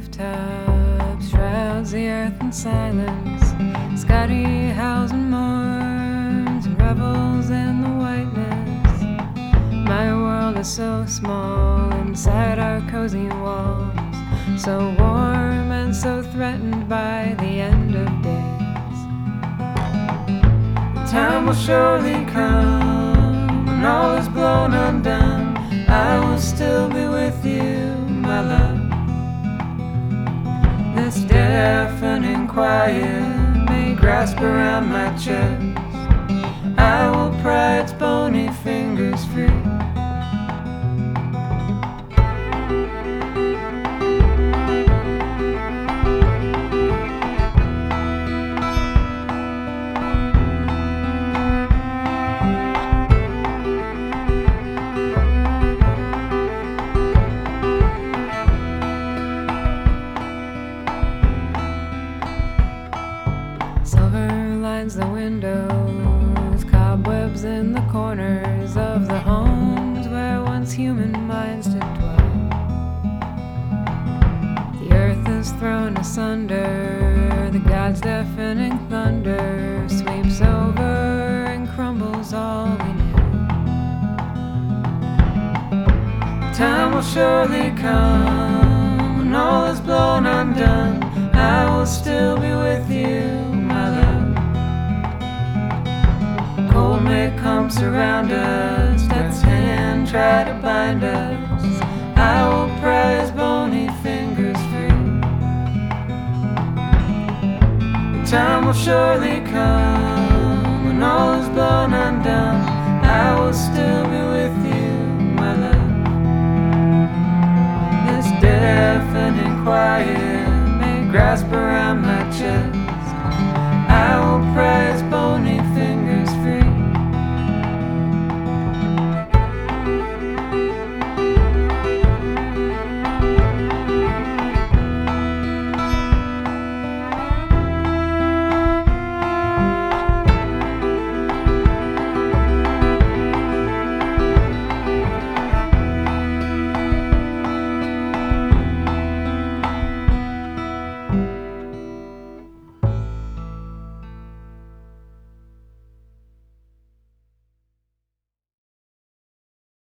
rooftops, shrouds the earth in silence. Scotty howls and mourns and revels in the whiteness. My world is so small inside our cozy walls, so warm and so threatened by the end of days. The time will surely come when all is blown undone. I will still be with you, my love. This deafening quiet may grasp around my chest. I will pry its bony fingers free. Silver lines the windows, cobwebs in the corners of the homes where once human minds did dwell. The earth is thrown asunder, the gods' deafening thunder sweeps over and crumbles all we knew. Time will surely come when all is blown undone. I will still be with you, my love. Cold may come surround us, death's hand try to bind us. I will pry his bony fingers free. The time will surely come